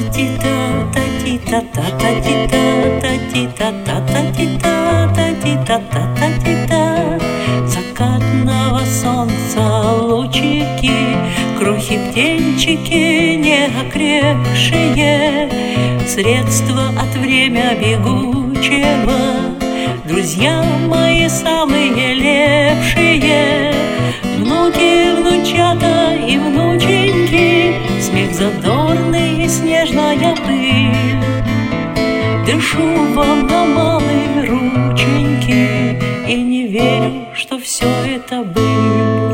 Закатного солнца лучики, крохи птенчики неокрепшие, средства от время бегучего, друзья мои самые лепшие. Внуки, внучата и внученьки, смех задорный и снежная пыль. Дышу вам на малые рученьки и не верю, что все это быль.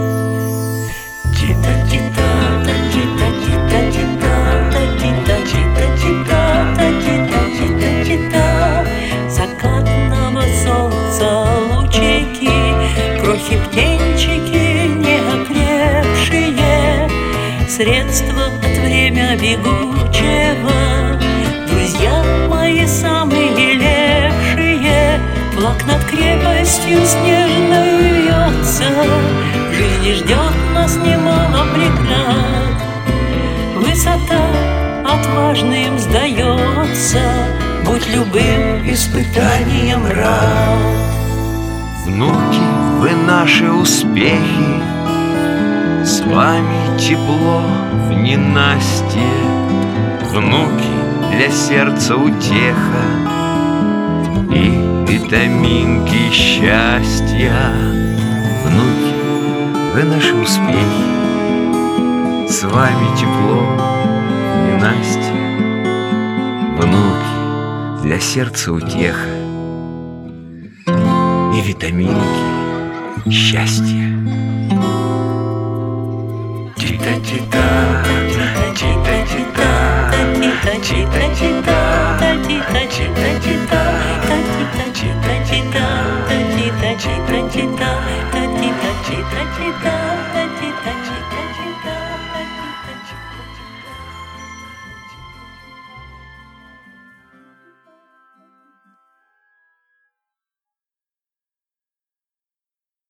Закатного солнца лучики, крохи птенчики неокрепшие, средства от время бегучего, друзья мои самые лепшие. Флаг над крепостью снежной вьется, в жизни ждет нас немало преград. Высота отважным сдается, будь любым испытанием рад. Внуки, вы наши успехи, с вами тепло в ненастье. Внуки, для сердца утеха и витаминки счастья. Внуки, вы наши успехи, с вами тепло в ненастье. Внуки, для сердца утеха и витаминки счастья. Чита-чита, чита-чита, чита-чита, чита-чита, Чита-чита, чита-чита, чита-чита, чита-чита.